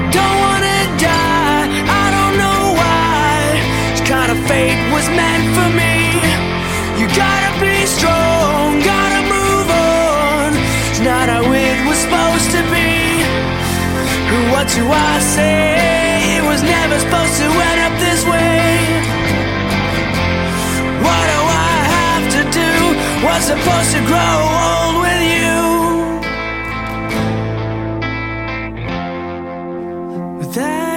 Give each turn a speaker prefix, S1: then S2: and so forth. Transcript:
S1: don't wanna die, I don't know why. This kind of fate was meant for me. You gotta be strong, gotta move on. It's not how it was supposed to be. What do I say? It was never supposed to end up this way. What do I have to do? Was supposed to grow old with you. That